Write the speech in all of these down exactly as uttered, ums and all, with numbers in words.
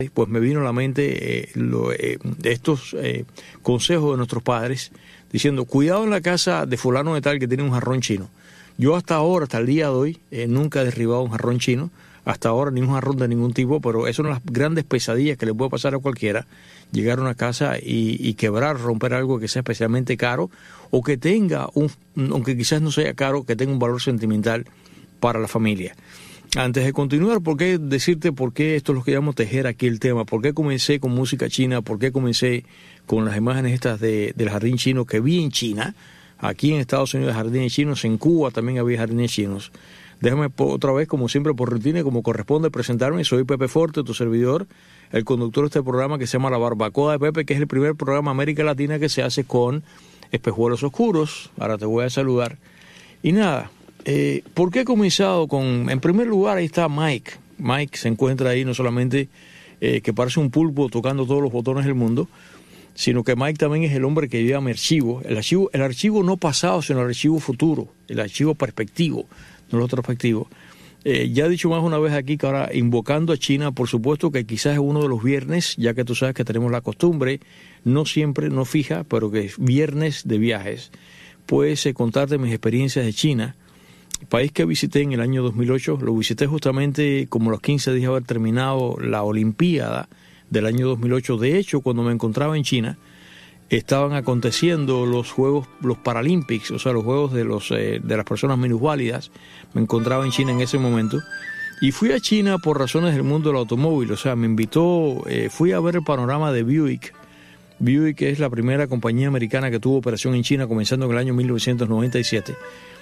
pues me vino a la mente eh, lo, eh, estos eh, consejos de nuestros padres, diciendo, cuidado en la casa de fulano de tal que tiene un jarrón chino. Yo hasta ahora, hasta el día de hoy, eh, nunca he derribado un jarrón chino, hasta ahora ni un jarrón de ningún tipo, pero es una de las grandes pesadillas que le puede pasar a cualquiera, llegar a una casa y, y quebrar, romper algo que sea especialmente caro, o que tenga, un, aunque quizás no sea caro, que tenga un valor sentimental para la familia. Antes de continuar, ¿por qué decirte por qué esto es lo que llamo tejer aquí el tema? ¿Por qué comencé con música china? ¿Por qué comencé con las imágenes estas de, del jardín chino que vi en China? Aquí en Estados Unidos hay jardines chinos, en Cuba también había jardines chinos. Déjame otra vez, como siempre, por rutina y como corresponde, presentarme. Soy Pepe Forte, tu servidor, el conductor de este programa que se llama La Barbacoa de Pepe, que es el primer programa América Latina que se hace con espejuelos oscuros. Ahora te voy a saludar. Y nada... Eh, ¿Por qué he comenzado con...? En primer lugar, ahí está Mike. Mike se encuentra ahí no solamente eh, que parece un pulpo tocando todos los botones del mundo, sino que Mike también es el hombre que lleva mi archivo. El archivo, el archivo no pasado, sino el archivo futuro, el archivo perspectivo, no el otro perspectivo. Eh, ya he dicho más una vez aquí que ahora, invocando a China, por supuesto que quizás es uno de los viernes, ya que tú sabes que tenemos la costumbre, no siempre, no fija, pero que es viernes de viajes, pues eh, contarte mis experiencias de China. País que visité en el año dos mil ocho, lo visité justamente como los quince días de haber terminado la Olimpiada del año dos mil ocho. De hecho, cuando me encontraba en China, estaban aconteciendo los Juegos, los Paralympics, o sea, los Juegos de, los, eh, de las personas minusválidas. Me encontraba en China en ese momento. Y fui a China por razones del mundo del automóvil, o sea, me invitó, eh, fui a ver el panorama de Buick. Buick es la primera compañía americana que tuvo operación en China, comenzando en el año mil novecientos noventa y siete.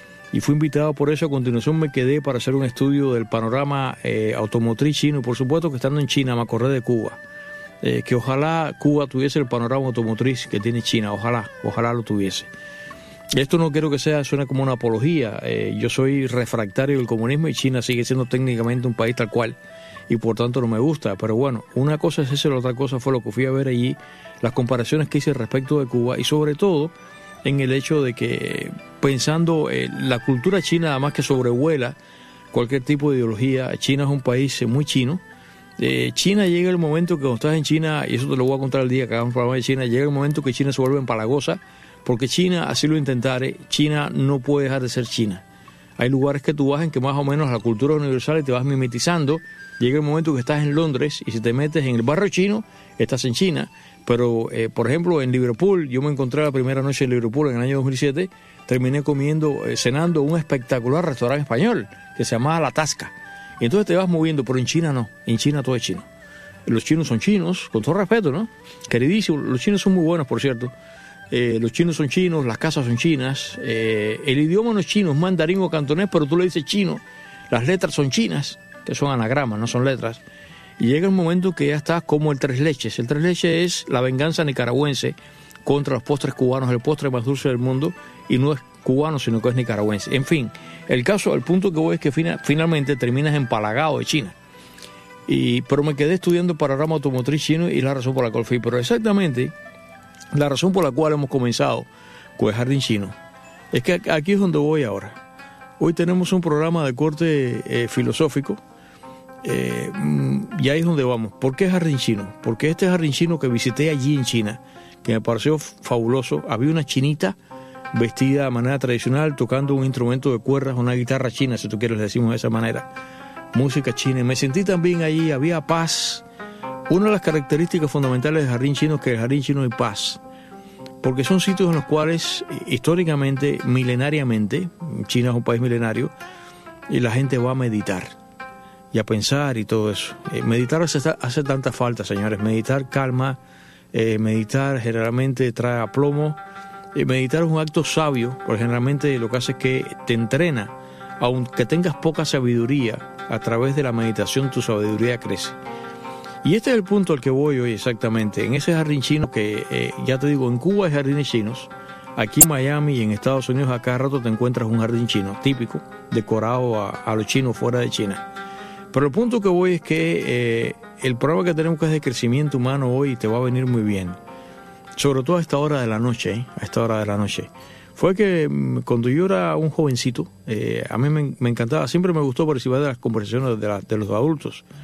Y fui invitado por eso. A continuación me quedé para hacer un estudio del panorama eh, automotriz chino. Y por supuesto que estando en China me acordé de Cuba. Eh, que ojalá Cuba tuviese el panorama automotriz que tiene China. Ojalá, ojalá lo tuviese. Esto no quiero que sea, suene como una apología. Eh, yo soy refractario del comunismo y China sigue siendo técnicamente un país tal cual. Y por tanto no me gusta. Pero bueno, una cosa es eso, la otra cosa fue lo que fui a ver allí. Las comparaciones que hice respecto de Cuba. Y sobre todo en el hecho de que, pensando eh, la cultura china, además que sobrevuela cualquier tipo de ideología, China es un país muy chino. Eh, China llega el momento que cuando estás en China, y eso te lo voy a contar el día que hagamos un programa de China, llega el momento que China se vuelve empalagosa, porque China, así lo intentare, China no puede dejar de ser China. Hay lugares que tú vas en que más o menos la cultura es universal y te vas mimetizando. Llega el momento que estás en Londres y si te metes en el barrio chino, estás en China. Pero, eh, por ejemplo, en Liverpool, yo me encontré la primera noche en Liverpool en el año dos mil siete, terminé comiendo, eh, cenando un espectacular restaurante español que se llamaba La Tasca. Y entonces te vas moviendo, pero en China no, en China todo es chino. Los chinos son chinos, con todo respeto, ¿no? Queridísimos, los chinos son muy buenos, por cierto. Eh, los chinos son chinos, las casas son chinas, eh, el idioma no es chino, es mandarín o cantonés, pero tú le dices chino, las letras son chinas, que son anagramas, no son letras. Y llega un momento que ya estás como el tres leches. El tres leches es la venganza nicaragüense contra los postres cubanos, el postre más dulce del mundo, y no es cubano, sino que es nicaragüense. En fin, el caso, el punto que voy es que fina, finalmente terminas empalagado de China. Y, pero me quedé estudiando el panorama automotriz chino y la razón por la cual fui. Pero exactamente la razón por la cual hemos comenzado con el jardín chino es que aquí es donde voy ahora. Hoy tenemos un programa de corte eh, filosófico. Eh, y ahí es donde vamos. ¿Por qué jardín chino? Porque este jardín chino que visité allí en China, que me pareció fabuloso, había una chinita vestida de manera tradicional, tocando un instrumento de cuerdas, una guitarra china, si tú quieres le decimos de esa manera, música china. Y me sentí también allí, había paz. Una de las características fundamentales del jardín chino es que el jardín chino hay paz, porque son sitios en los cuales históricamente, milenariamente, China es un país milenario, y la gente va a meditar y a pensar y todo eso. Eh, meditar hace, hace tanta falta, señores. Meditar calma, eh, meditar generalmente trae aplomo. Eh, meditar es un acto sabio, porque generalmente lo que hace es que te entrena. Aunque tengas poca sabiduría, a través de la meditación tu sabiduría crece. Y este es el punto al que voy hoy exactamente. En ese jardín chino que, eh, ya te digo, en Cuba hay jardines chinos. Aquí en Miami y en Estados Unidos a cada rato te encuentras un jardín chino típico, decorado a, a los chinos fuera de China. Pero el punto que voy es que eh, el programa que tenemos que es de crecimiento humano hoy te va a venir muy bien. Sobre todo a esta hora de la noche, ¿eh? a esta hora de la noche. Fue que cuando yo era un jovencito, eh, a mí me, me encantaba, siempre me gustó participar de las conversaciones de, la, de los adultos.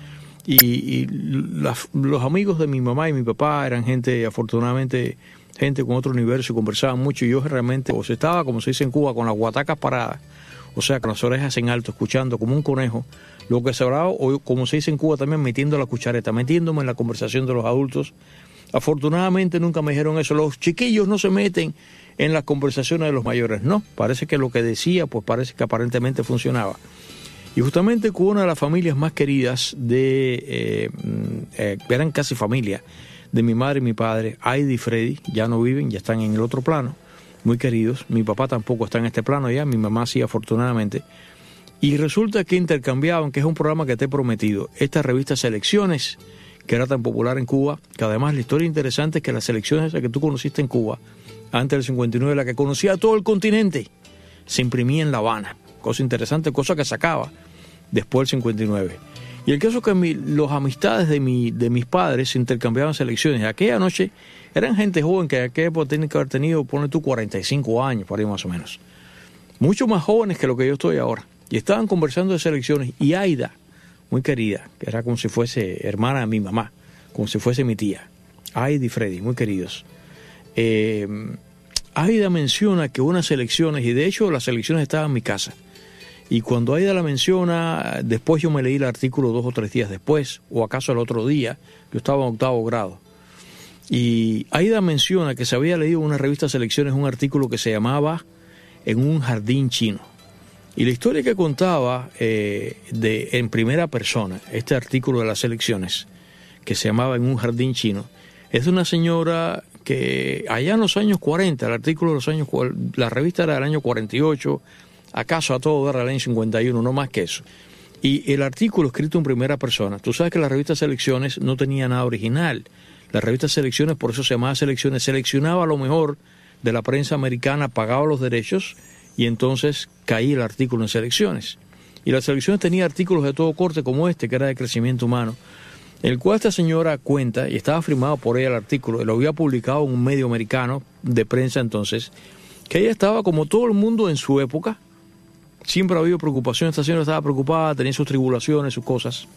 Y, y las, los amigos de mi mamá y mi papá eran gente, afortunadamente, gente con otro universo, y conversaban mucho, y yo realmente, o sea, estaba, como se dice en Cuba, con las guatacas paradas, o sea, con las orejas en alto, escuchando como un conejo, lo que se hablaba, o como se dice en Cuba también, metiendo la cuchareta, metiéndome en la conversación de los adultos. Afortunadamente nunca me dijeron eso, los chiquillos no se meten en las conversaciones de los mayores, no, parece que lo que decía, pues parece que aparentemente funcionaba. Y justamente con una de las familias más queridas de, eh, eh, eran casi familia, de mi madre y mi padre, Aida y Freddy, ya no viven, ya están en el otro plano, muy queridos. Mi papá tampoco está en este plano ya, mi mamá sí, afortunadamente. Y resulta que intercambiaban, que es un programa que te he prometido, esta revista Selecciones, que era tan popular en Cuba, que además la historia interesante es que las selecciones que tú conociste en Cuba, antes del cincuenta y nueve, la que conocía a todo el continente, se imprimía en La Habana. Cosa interesante, cosa que sacaba después del cincuenta y nueve. Y el caso es que mi, los amistades de, mi, de mis padres se intercambiaban selecciones. Aquella noche eran gente joven que en aquella época tenían que haber tenido, ponle tú, cuarenta y cinco años, por ahí más o menos. Mucho más jóvenes que lo que yo estoy ahora. Y estaban conversando de selecciones. Y Aida, muy querida, que era como si fuese hermana de mi mamá, como si fuese mi tía. Aida y Freddy, muy queridos. Eh, Aida menciona que unas elecciones, y de hecho las elecciones estaban en mi casa, y cuando Aida la menciona, después yo me leí el artículo dos o tres días después, o acaso el otro día, yo estaba en octavo grado, y Aida menciona que se había leído en una revista Selecciones un artículo que se llamaba En un jardín chino, y la historia que contaba eh, de, en primera persona, este artículo de las elecciones, que se llamaba En un jardín chino, es de una señora que allá en los años cuarenta, el artículo de los años, la revista era del año cuarenta y ocho, acaso a todo dar al año cincuenta y uno, no más que eso. Y el artículo escrito en primera persona, tú sabes que la revista Selecciones no tenía nada original. La revista Selecciones, por eso se llamaba Selecciones, seleccionaba lo mejor de la prensa americana, pagaba los derechos, y entonces caía el artículo en Selecciones. Y las Selecciones tenía artículos de todo corte como este, que era de crecimiento humano, el cual esta señora cuenta, y estaba firmado por ella el artículo, y lo había publicado en un medio americano de prensa entonces, que ella estaba como todo el mundo en su época. Siempre ha habido preocupación, esta señora estaba preocupada, tenía sus tribulaciones, sus cosas.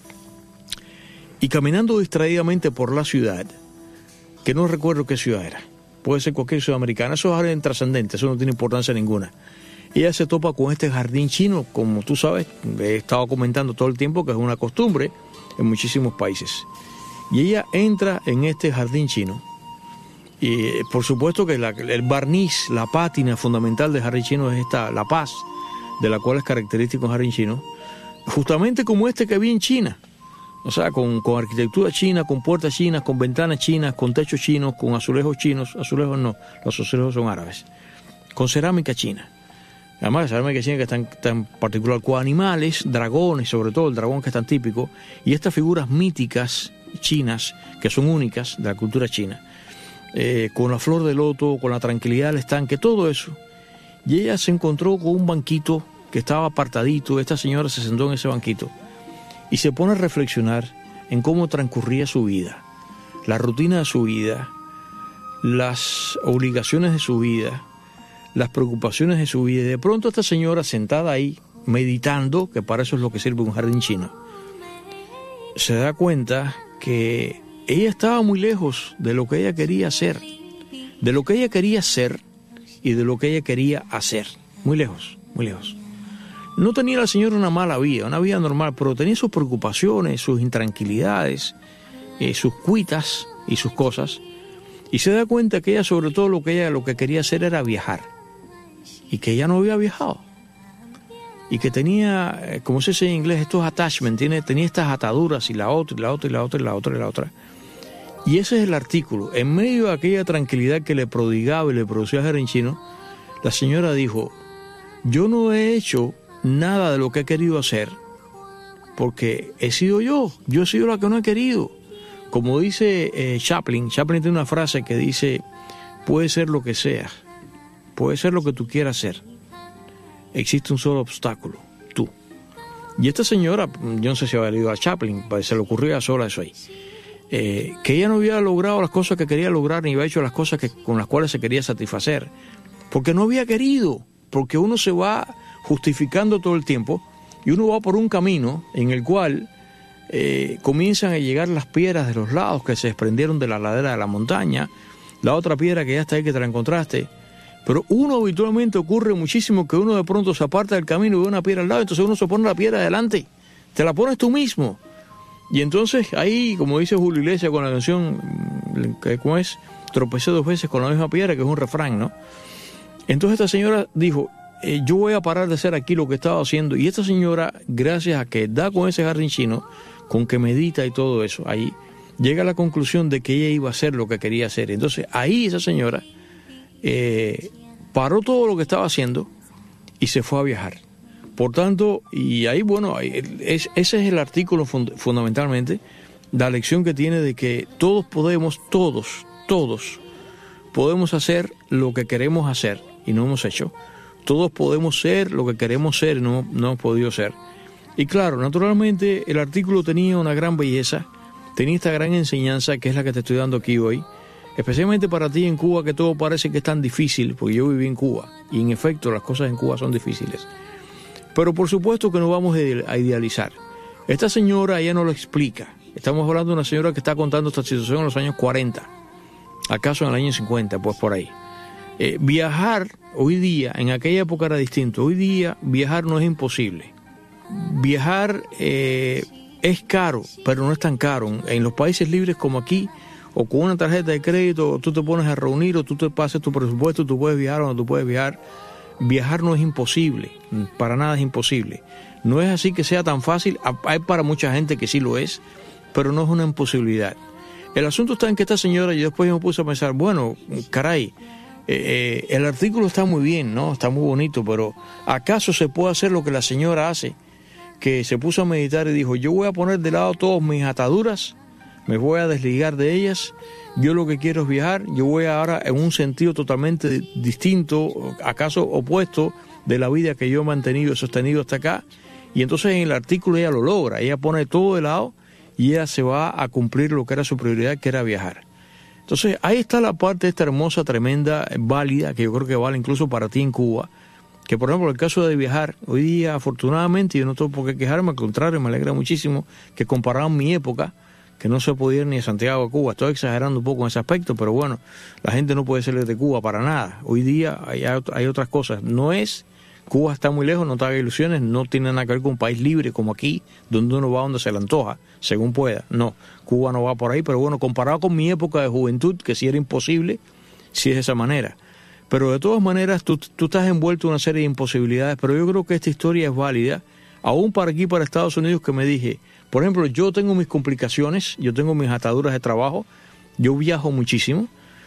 Y caminando distraídamente por la ciudad, que no recuerdo qué ciudad era, puede ser cualquier ciudad americana, eso es intrascendente, eso no tiene importancia ninguna. Ella se topa con este jardín chino, como tú sabes, he estado comentando todo el tiempo que es una costumbre en muchísimos países. Y ella entra en este jardín chino, y por supuesto que la, el barniz, la pátina fundamental del jardín chino es esta, la paz, de la cual es característico el jardín chino, justamente como este que vi en China, o sea, con, con arquitectura china, con puertas chinas, con ventanas chinas, con techos chinos, con azulejos chinos, azulejos no, los azulejos son árabes, con cerámica china. Además, la cerámica china que es tan, tan particular, con animales, dragones, sobre todo el dragón que es tan típico, y estas figuras míticas chinas, que son únicas de la cultura china, eh, con la flor de loto, con la tranquilidad del estanque, todo eso. Y ella se encontró con un banquito que estaba apartadito, esta señora se sentó en ese banquito y se pone a reflexionar en cómo transcurría su vida, la rutina de su vida, las obligaciones de su vida, las preocupaciones de su vida. Y de pronto esta señora sentada ahí, meditando, que para eso es lo que sirve un jardín chino, se da cuenta que ella estaba muy lejos de lo que ella quería hacer, de lo que ella quería ser y de lo que ella quería hacer. Muy lejos, muy lejos. No tenía la señora una mala vida, una vida normal, pero tenía sus preocupaciones, sus intranquilidades, eh, sus cuitas y sus cosas. Y se da cuenta que ella, sobre todo, lo que ella lo que quería hacer era viajar. Y que ella no había viajado. Y que tenía, eh, como se dice en inglés, estos attachments, tiene, tenía estas ataduras, y la otra, y la otra, y la otra, y la otra, y la otra. Y ese es el artículo. En medio de aquella tranquilidad que le prodigaba y le producía el jardín chino, la señora dijo: yo no he hecho nada de lo que he querido hacer, porque he sido yo, yo he sido la que no he querido. Como dice eh, Chaplin, Chaplin tiene una frase que dice: puede ser lo que sea, puede ser lo que tú quieras ser, existe un solo obstáculo, tú. Y esta señora, yo no sé si había leído a Chaplin, se le ocurrió a sola eso ahí, eh, que ella no había logrado las cosas que quería lograr, ni había hecho las cosas que, con las cuales se quería satisfacer, porque no había querido, porque uno se va justificando todo el tiempo, y uno va por un camino en el cual eh, comienzan a llegar las piedras de los lados que se desprendieron de la ladera de la montaña, la otra piedra que ya está ahí que te la encontraste. Pero uno habitualmente ocurre muchísimo que uno de pronto se aparta del camino y ve una piedra al lado, entonces uno se pone la piedra adelante, te la pones tú mismo. Y entonces ahí, como dice Julio Iglesias con la canción, ¿cómo es? Tropecé dos veces con la misma piedra, que es un refrán, ¿no? Entonces esta señora dijo, eh, yo voy a parar de hacer aquí lo que estaba haciendo. Y esta señora, gracias a que da con ese jardín chino, con que medita y todo eso, ahí llega a la conclusión de que ella iba a hacer lo que quería hacer. Entonces ahí esa señora eh, paró todo lo que estaba haciendo y se fue a viajar. Por tanto, y ahí, bueno, es, ese es el artículo fund, fundamentalmente, la lección que tiene de que todos podemos, todos, todos, podemos hacer lo que queremos hacer y no hemos hecho. Todos podemos ser lo que queremos ser y no, no hemos podido ser. Y claro, naturalmente el artículo tenía una gran belleza, tenía esta gran enseñanza que es la que te estoy dando aquí hoy, especialmente para ti en Cuba, que todo parece que es tan difícil, porque yo viví en Cuba y en efecto las cosas en Cuba son difíciles. Pero por supuesto que no vamos a idealizar. Esta señora, ella no lo explica. Estamos hablando de una señora que está contando esta situación en los años cuarenta. ¿Acaso en el año cincuenta? Pues por ahí. Eh, viajar hoy día, en aquella época era distinto. Hoy día viajar no es imposible. Viajar eh, es caro, pero no es tan caro. En los países libres como aquí, o con una tarjeta de crédito, tú te pones a reunir, o tú te pasas tu presupuesto, tú puedes viajar o no tú puedes viajar. Viajar no es imposible, para nada es imposible. No es así que sea tan fácil, hay para mucha gente que sí lo es, pero no es una imposibilidad. El asunto está en que esta señora, yo después me puse a pensar, bueno, caray, eh, eh, el artículo está muy bien, ¿no? Está muy bonito, pero ¿acaso se puede hacer lo que la señora hace? Que se puso a meditar y dijo, yo voy a poner de lado todas mis ataduras, me voy a desligar de ellas, yo lo que quiero es viajar, yo voy ahora en un sentido totalmente distinto, acaso opuesto de la vida que yo he mantenido y sostenido hasta acá, y entonces en el artículo ella lo logra, ella pone todo de lado y ella se va a cumplir lo que era su prioridad, que era viajar. Entonces ahí está la parte esta hermosa, tremenda, válida, que yo creo que vale incluso para ti en Cuba, que por ejemplo el caso de viajar, hoy día afortunadamente yo no tengo por qué quejarme, al contrario, me alegra muchísimo que comparado a mi época, que no se puede ir ni a Santiago a Cuba. Estoy exagerando un poco en ese aspecto, pero bueno, la gente no puede salir de Cuba para nada. Hoy día hay, hay otras cosas. No es, Cuba está muy lejos, no te hagas ilusiones, no tiene nada que ver con un país libre como aquí, donde uno va donde se le antoja, según pueda. No, Cuba no va por ahí, pero bueno, comparado con mi época de juventud, que sí era imposible, sí es de esa manera. Pero de todas maneras, tú, tú estás envuelto en una serie de imposibilidades, pero yo creo que esta historia es válida, aún para aquí, para Estados Unidos, que me dije, por ejemplo, yo tengo mis complicaciones, yo tengo mis ataduras de trabajo, yo viajo muchísimo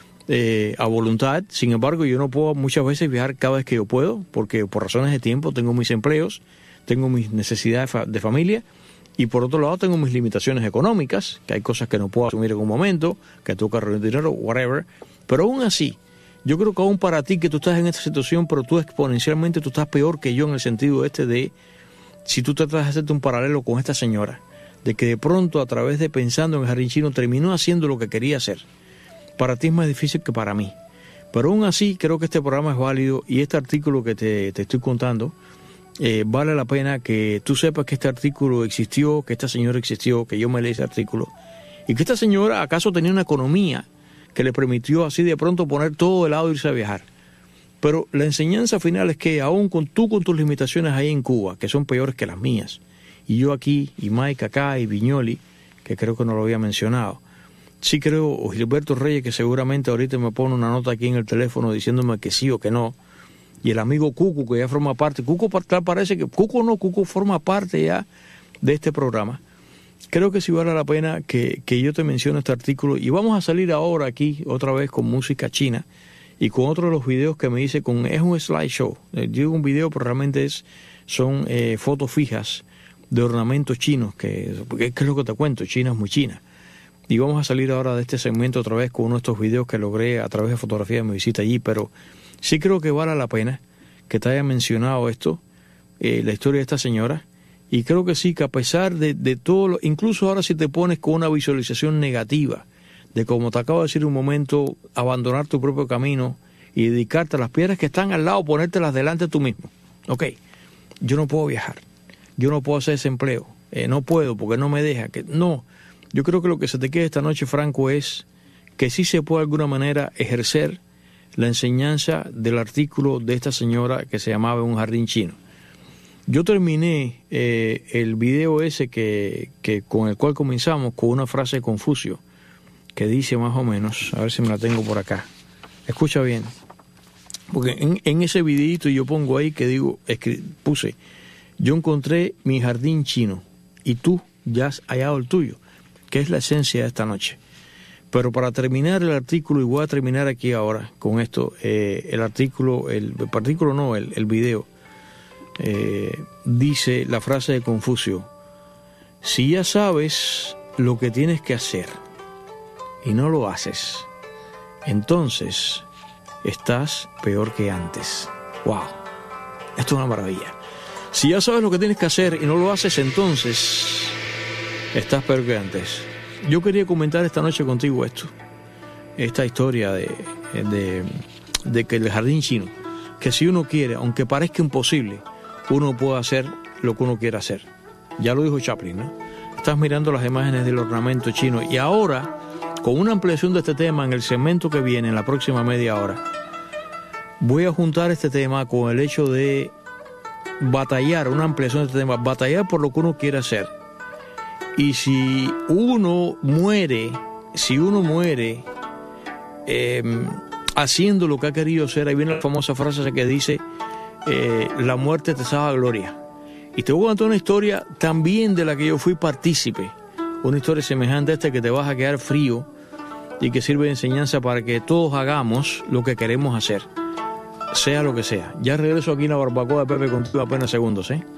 eh, a voluntad, sin embargo yo no puedo muchas veces viajar cada vez que yo puedo, porque por razones de tiempo tengo mis empleos, tengo mis necesidades de familia, y por otro lado tengo mis limitaciones económicas, que hay cosas que no puedo asumir en un momento, que toca reunir dinero, whatever, pero aún así, yo creo que aún para ti que tú estás en esta situación, pero tú exponencialmente tú estás peor que yo en el sentido este de, si tú tratas de hacerte un paralelo con esta señora, de que de pronto a través de pensando en el jardín chino terminó haciendo lo que quería hacer. Para ti es más difícil que para mí. Pero aún así creo que este programa es válido y este artículo que te, te estoy contando, eh, vale la pena que tú sepas que este artículo existió, que esta señora existió, que yo me leí ese artículo, y que esta señora acaso tenía una economía que le permitió así de pronto poner todo de lado e irse a viajar. Pero la enseñanza final es que aún con tú con tus limitaciones ahí en Cuba, que son peores que las mías, y yo aquí, y Mike acá, y Viñoli, que creo que no lo había mencionado. Sí creo, o Gilberto Reyes, que seguramente ahorita me pone una nota aquí en el teléfono diciéndome que sí o que no. Y el amigo Cuco, que ya forma parte. Cuco parece que, Cuco no, Cuco forma parte ya de este programa. Creo que sí vale la pena que, que yo te mencione este artículo. Y vamos a salir ahora aquí, otra vez, con música china. Y con otro de los videos que me hice con, es un slideshow. Yo digo un video, pero realmente es, son eh, fotos fijas de ornamentos chinos, que, que es lo que te cuento, China es muy China. Y vamos a salir ahora de este segmento otra vez con uno de estos videos que logré a través de fotografía de mi visita allí, pero sí creo que vale la pena que te haya mencionado esto, eh, la historia de esta señora, y creo que sí, que a pesar de, de todo, lo, incluso ahora si te pones con una visualización negativa, de como te acabo de decir un momento, abandonar tu propio camino y dedicarte a las piedras que están al lado, ponértelas delante tú mismo. Ok, yo no puedo viajar. Yo no puedo hacer ese empleo, eh, no puedo porque no me deja. Que no, yo creo que lo que se te queda esta noche, Franco, es que sí se puede de alguna manera ejercer la enseñanza del artículo de esta señora que se llamaba Un jardín chino. Yo terminé eh, el video ese que, que con el cual comenzamos con una frase de Confucio que dice más o menos, a ver si me la tengo por acá. Escucha bien, porque en, en ese videito yo pongo ahí que digo, escri- puse, yo encontré mi jardín chino y tú ya has hallado el tuyo, que es la esencia de esta noche. Pero para terminar el artículo, y voy a terminar aquí ahora con esto, eh, el artículo, el, el artículo no, el, el video, eh, dice la frase de Confucio, si ya sabes lo que tienes que hacer y no lo haces, entonces estás peor que antes. ¡Wow! Esto es una maravilla. Si ya sabes lo que tienes que hacer y no lo haces, entonces estás peor que antes. Yo quería comentar esta noche contigo esto, esta historia de, de, de que el jardín chino, que si uno quiere, aunque parezca imposible, uno puede hacer lo que uno quiere hacer. Ya lo dijo Chaplin, ¿no? Estás mirando las imágenes del ornamento chino y ahora, con una ampliación de este tema en el segmento que viene, en la próxima media hora, voy a juntar este tema con el hecho de batallar, una ampliación de este tema, batallar por lo que uno quiere hacer. Y si uno muere, si uno muere eh, haciendo lo que ha querido hacer, ahí viene la famosa frase que dice, eh, la muerte te salva gloria. Y te voy a contar una historia también de la que yo fui partícipe, una historia semejante a esta que te vas a quedar frío y que sirve de enseñanza para que todos hagamos lo que queremos hacer, sea lo que sea. Ya regreso aquí en la barbacoa de Pepe contigo apenas segundos, ¿eh?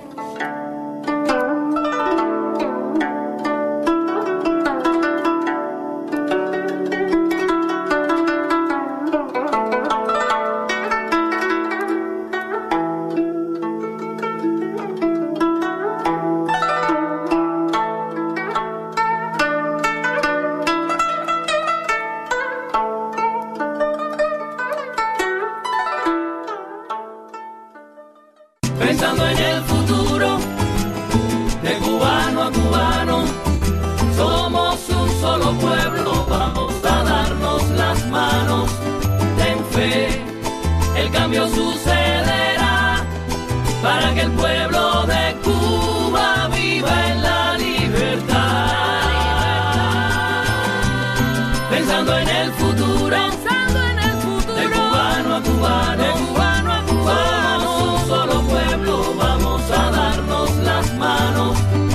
Pensando en el futuro, de cubano a cubano, somos un solo pueblo, vamos a darnos las manos. Ten fe, el cambio sucederá, para que el pueblo de Cuba viva en la libertad. Pensando en el futuro, pensando en el futuro, de cubano a cubano, de cubano a cubano, somos un solo pueblo, vamos a darnos las manos.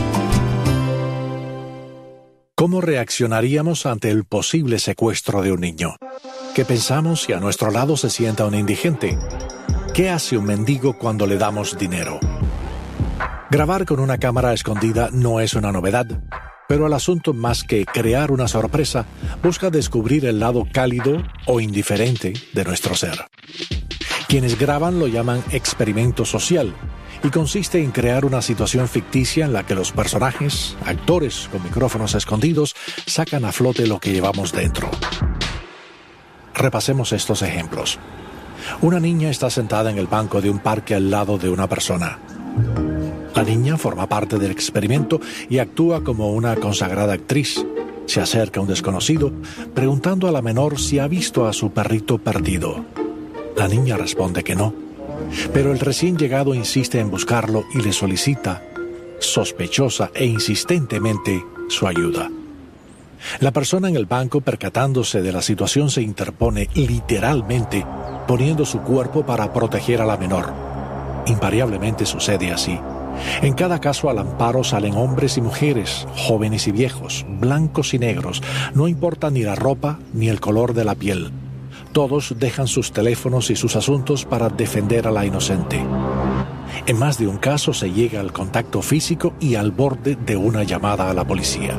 ¿Cómo reaccionaríamos ante el posible secuestro de un niño? ¿Qué pensamos si a nuestro lado se sienta un indigente? ¿Qué hace un mendigo cuando le damos dinero? Grabar con una cámara escondida no es una novedad, pero el asunto, más que crear una sorpresa, busca descubrir el lado cálido o indiferente de nuestro ser. Quienes graban lo llaman experimento social, y consiste en crear una situación ficticia en la que los personajes, actores con micrófonos escondidos, sacan a flote lo que llevamos dentro. Repasemos estos ejemplos. Una niña está sentada en el banco de un parque al lado de una persona. La niña forma parte del experimento y actúa como una consagrada actriz. Se acerca a un desconocido, preguntando a la menor si ha visto a su perrito perdido. La niña responde que no, pero el recién llegado insiste en buscarlo y le solicita, sospechosa e insistentemente, su ayuda. La persona en el banco, percatándose de la situación, se interpone literalmente, poniendo su cuerpo para proteger a la menor. Invariablemente sucede así. En cada caso al amparo salen hombres y mujeres, jóvenes y viejos, blancos y negros, no importa ni la ropa ni el color de la piel. Todos dejan sus teléfonos y sus asuntos para defender a la inocente. En más de un caso se llega al contacto físico y al borde de una llamada a la policía.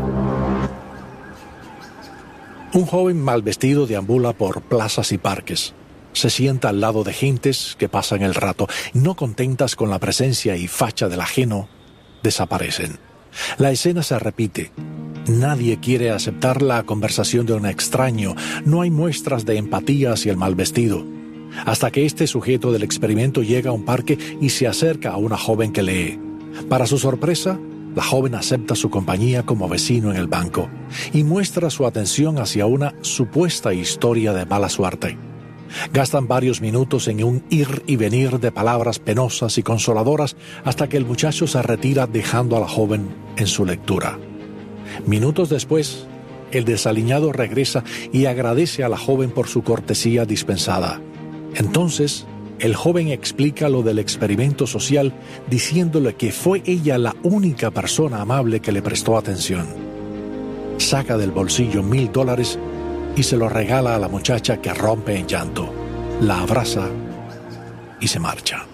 Un joven mal vestido deambula por plazas y parques. Se sienta al lado de gentes que pasan el rato. No contentas con la presencia y facha del ajeno, desaparecen. La escena se repite. Nadie quiere aceptar la conversación de un extraño. No hay muestras de empatía hacia el mal vestido. Hasta que este sujeto del experimento llega a un parque y se acerca a una joven que lee. Para su sorpresa, La joven acepta su compañía como vecino en el banco y muestra su atención hacia una supuesta historia de mala suerte. Gastan varios minutos en un ir y venir de palabras penosas y consoladoras hasta que el muchacho se retira dejando a la joven en su lectura. Minutos después, el desaliñado regresa y agradece a la joven por su cortesía dispensada. Entonces, el joven explica lo del experimento social diciéndole que fue ella la única persona amable que le prestó atención. Saca del bolsillo mil dólares y se lo regala a la muchacha, que rompe en llanto, la abraza y se marcha.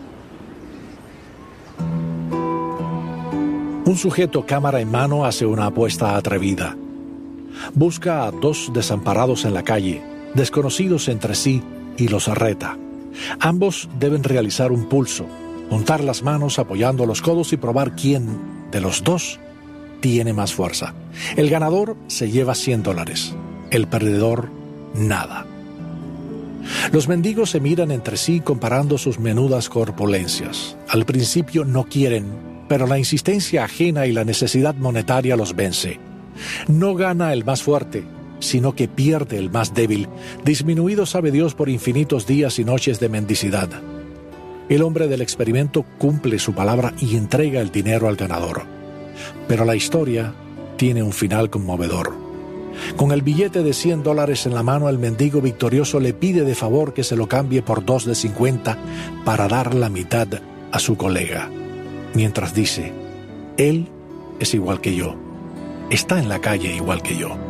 Un sujeto cámara en mano hace una apuesta atrevida. Busca a dos desamparados en la calle, desconocidos entre sí, y los reta. Ambos deben realizar un pulso, juntar las manos apoyando los codos y probar quién de los dos tiene más fuerza. El ganador se lleva cien dólares. El perdedor, nada. Los mendigos se miran entre sí comparando sus menudas corpulencias. Al principio no quieren, pero la insistencia ajena y la necesidad monetaria los vence. No gana el más fuerte, sino que pierde el más débil, disminuido sabe Dios por infinitos días y noches de mendicidad. El hombre del experimento cumple su palabra y entrega el dinero al ganador. Pero la historia tiene un final conmovedor. Con el billete de cien dólares en la mano, el mendigo victorioso le pide de favor que se lo cambie por dos de cincuenta para dar la mitad a su colega. Mientras dice, él es igual que yo, está en la calle igual que yo.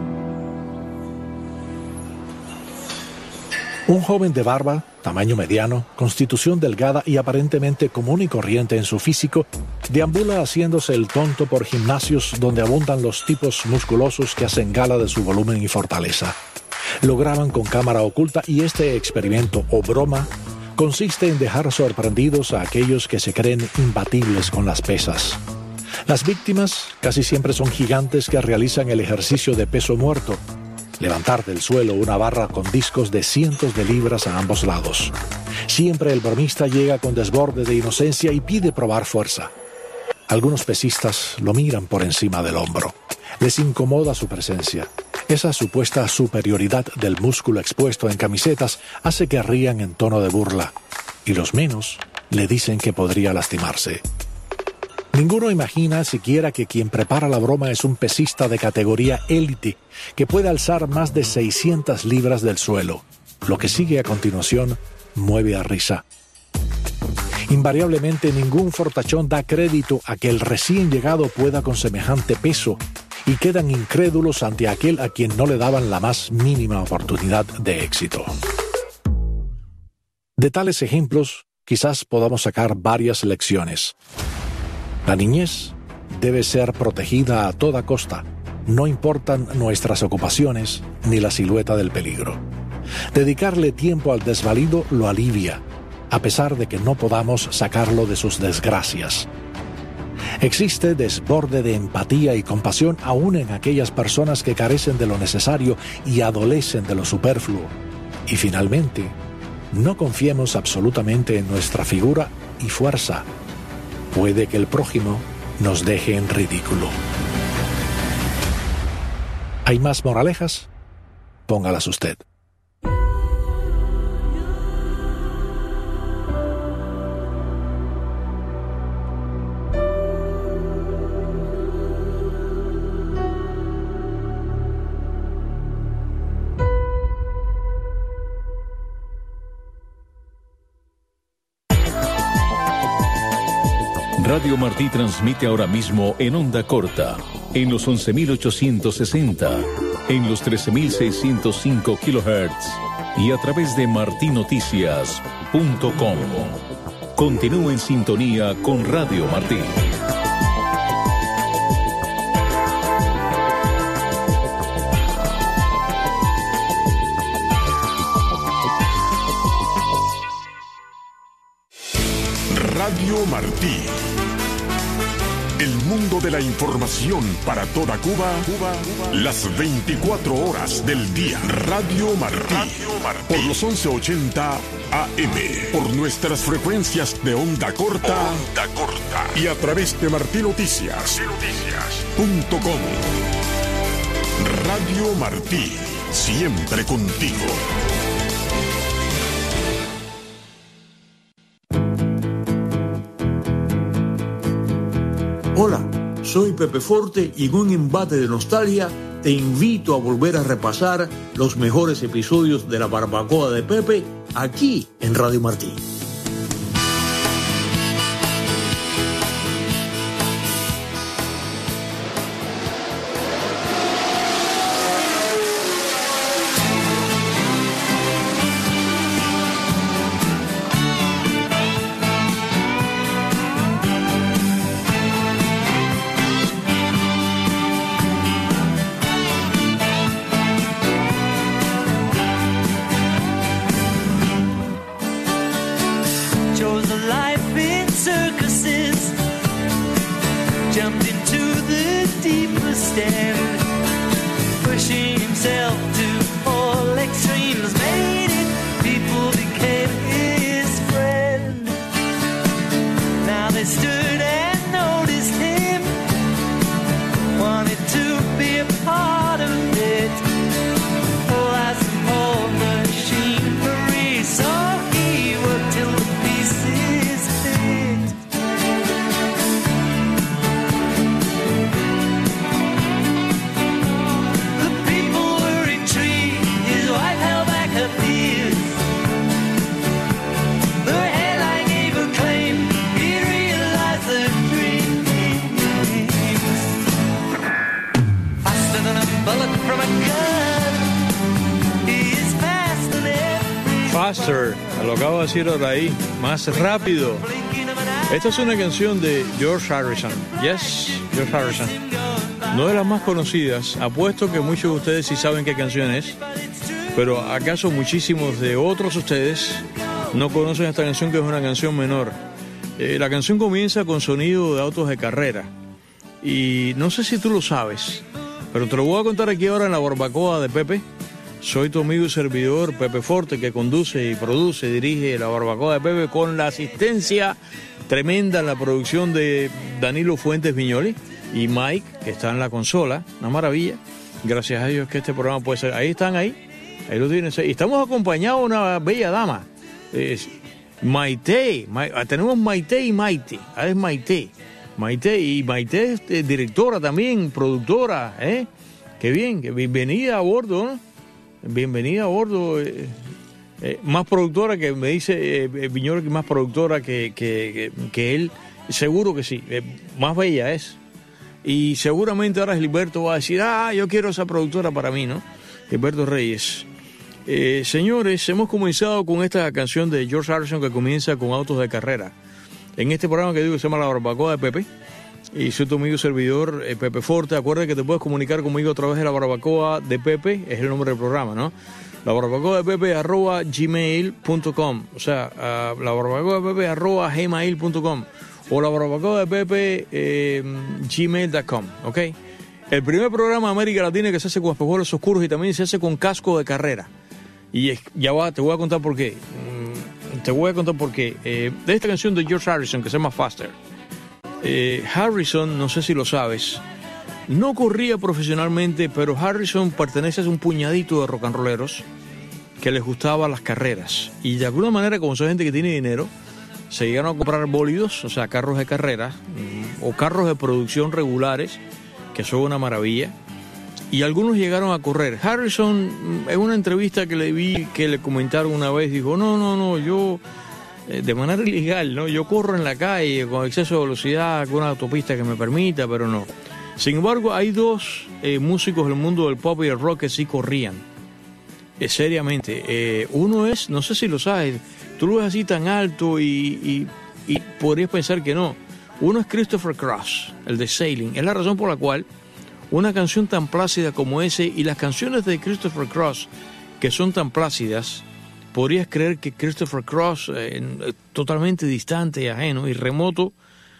Un joven de barba, tamaño mediano, constitución delgada y aparentemente común y corriente en su físico, deambula haciéndose el tonto por gimnasios donde abundan los tipos musculosos que hacen gala de su volumen y fortaleza. Lo graban con cámara oculta y este experimento o broma consiste en dejar sorprendidos a aquellos que se creen imbatibles con las pesas. Las víctimas casi siempre son gigantes que realizan el ejercicio de peso muerto, levantar del suelo una barra con discos de cientos de libras a ambos lados. Siempre el bromista llega con desborde de inocencia y pide probar fuerza. Algunos pesistas lo miran por encima del hombro. Les incomoda su presencia. Esa supuesta superioridad del músculo expuesto en camisetas hace que rían en tono de burla, y los menos le dicen que podría lastimarse. Ninguno imagina siquiera que quien prepara la broma es un pesista de categoría élite que puede alzar más de seiscientas libras del suelo. Lo que sigue a continuación mueve a risa. Invariablemente ningún fortachón da crédito a que el recién llegado pueda con semejante peso y quedan incrédulos ante aquel a quien no le daban la más mínima oportunidad de éxito. De tales ejemplos, quizás podamos sacar varias lecciones. La niñez debe ser protegida a toda costa. No importan nuestras ocupaciones ni la silueta del peligro. Dedicarle tiempo al desvalido lo alivia, a pesar de que no podamos sacarlo de sus desgracias. Existe desborde de empatía y compasión aún en aquellas personas que carecen de lo necesario y adolecen de lo superfluo. Y finalmente, no confiemos absolutamente en nuestra figura y fuerza. Puede que el prójimo nos deje en ridículo. ¿Hay más moralejas? Póngalas usted. Radio Martí transmite ahora mismo en onda corta, en los once mil ochocientos sesenta, en los trece mil seiscientos cinco kilohertz y a través de marti noticias punto com. Continúe en sintonía con Radio Martí. Radio Martí. El mundo de la información para toda Cuba, Cuba, Cuba. Las veinticuatro horas del día. Radio Martí. Radio Martí. Por los once ochenta A M. Por nuestras frecuencias de onda corta. Onda corta. Y a través de martí noticias punto com. Radio Martí. Siempre contigo. Hola, soy Pepe Forte y en un embate de nostalgia te invito a volver a repasar los mejores episodios de la Barbacoa de Pepe aquí en Radio Martí. Faster, lo acabo de decir ahora ahí, más rápido. Esta es una canción de George Harrison. Yes, George Harrison. No de las más conocidas. Apuesto que muchos de ustedes sí saben qué canción es. Pero acaso muchísimos de otros ustedes no conocen esta canción, que es una canción menor. Eh, la canción comienza con sonido de autos de carrera. Y no sé si tú lo sabes, pero te lo voy a contar aquí ahora en la Barbacoa de Pepe. Soy tu amigo y servidor Pepe Forte, que conduce y produce, dirige la Barbacoa de Pepe con la asistencia tremenda en la producción de Danilo Fuentes Viñoli y Mike, que está en la consola. Una maravilla. Gracias a Dios que este programa puede ser. Ahí están, ahí. Ahí lo tienes. Y estamos acompañados de una bella dama. Es Maite. Ma, tenemos Maite y Maite. Ah, es Maite. Maite. Y Maite es eh, directora también, productora. ¿eh? Qué bien. Que bienvenida a bordo, ¿no? Bienvenida a bordo, eh, eh, más productora que me dice eh, Viñola, que más productora que, que, que, que él, seguro que sí, eh, más bella es. Y seguramente ahora Gilberto va a decir, ah, yo quiero esa productora para mí, ¿no? Gilberto Reyes. Eh, señores, hemos comenzado con esta canción de George Harrison que comienza con autos de carrera. En este programa que digo que se llama La Barbacoa de Pepe. Y soy tu amigo servidor, eh, Pepe Forte. Acuerda que te puedes comunicar conmigo a través de la Barbacoa de Pepe, es el nombre del programa, ¿no? La Barbacoa de Pepe arroba gmail punto com, o sea, uh, la Barbacoa de Pepe arroba gmail punto com o la Barbacoa de Pepe eh, gmail punto com, ¿ok? El primer programa de América Latina que se hace con espejuelos oscuros y también se hace con casco de carrera. Y es, ya va, te voy a contar por qué. Mm, te voy a contar por qué. Eh, de esta canción de George Harrison que se llama Faster. Eh, Harrison, no sé si lo sabes, no corría profesionalmente, pero Harrison pertenece a un puñadito de rock and rolleros que les gustaban las carreras. Y de alguna manera, como son gente que tiene dinero, se llegaron a comprar bólidos, o sea, carros de carrera, o carros de producción regulares, que son una maravilla. Y algunos llegaron a correr. Harrison, en una entrevista que le vi, que le comentaron una vez, dijo, no, no, no, yo... de manera ilegal, ¿no? Yo corro en la calle con exceso de velocidad, con una autopista que me permita, pero no. Sin embargo, hay dos eh, músicos del mundo del pop y el rock que sí corrían. Eh, seriamente. Eh, uno es, no sé si lo sabes, tú lo ves así tan alto y, y, y podrías pensar que no. Uno es Christopher Cross, el de Sailing. Es la razón por la cual una canción tan plácida como ese y las canciones de Christopher Cross, que son tan plácidas, podrías creer que Christopher Cross, eh, totalmente distante y ajeno y remoto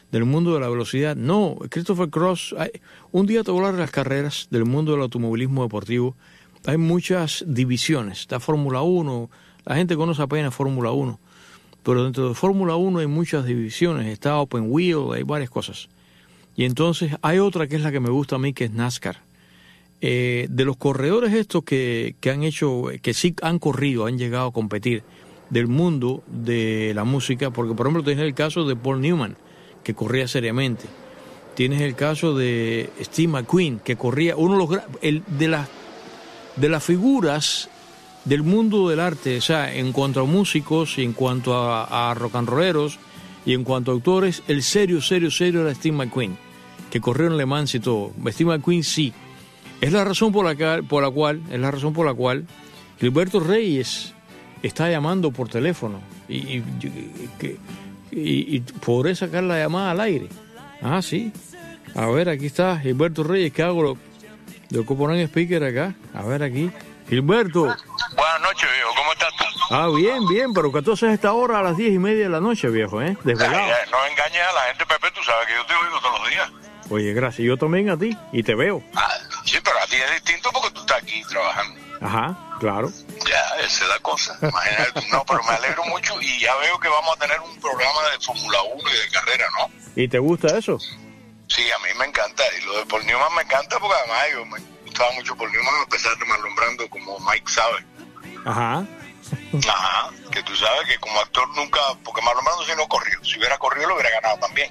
del mundo de la velocidad. No, Christopher Cross, hay, un día te voy a hablar de las carreras del mundo del automovilismo deportivo. Hay muchas divisiones. Está Fórmula uno, la gente conoce apenas Fórmula uno, pero dentro de Fórmula uno hay muchas divisiones. Está Open Wheel, hay varias cosas. Y entonces hay otra que es la que me gusta a mí, que es NASCAR. Eh, de los corredores estos que, que han hecho, que sí han corrido, han llegado a competir del mundo de la música, porque por ejemplo tienes el caso de Paul Newman, que corría seriamente. Tienes el caso de Steve McQueen, que corría, uno de los el, de las de las figuras del mundo del arte, o sea, en cuanto a músicos y en cuanto a, a rock and rolleros y en cuanto a autores, el serio, serio, serio era Steve McQueen, que corrió en Le Mans y todo. Steve McQueen sí. Es la razón por la, que, por la cual, es la razón por la cual Gilberto Reyes está llamando por teléfono y, y, y, y, y podré sacar la llamada al aire. Ah, sí. A ver, aquí está Gilberto Reyes, que hago lo, lo que ponen speaker acá. A ver aquí. Gilberto. Buenas noches, viejo. ¿Cómo estás tú? Ah, bien, bien, pero que entonces esta hora a las diez y media de la noche, viejo, ¿eh? Desvelado. Ay, no engañes a la gente, Pepe, tú sabes que yo te oigo todos los días. Oye, gracias. Yo también a ti y te veo. Ah, sí, pero a ti es distinto porque tú estás aquí trabajando. Ajá, claro. Ya, esa es la cosa. Imagínate, no, pero me alegro mucho y ya veo que vamos a tener un programa de Fórmula uno y de carrera, ¿no? ¿Y te gusta eso? Sí, a mí me encanta. Y lo de Paul Newman me encanta porque además yo me gustaba mucho Paul Newman, a pesar de malnombrando como Mike sabe. Ajá. Ajá, que tú sabes que como actor nunca, porque malnombrando sí no corrió. Si hubiera corrido lo hubiera ganado también.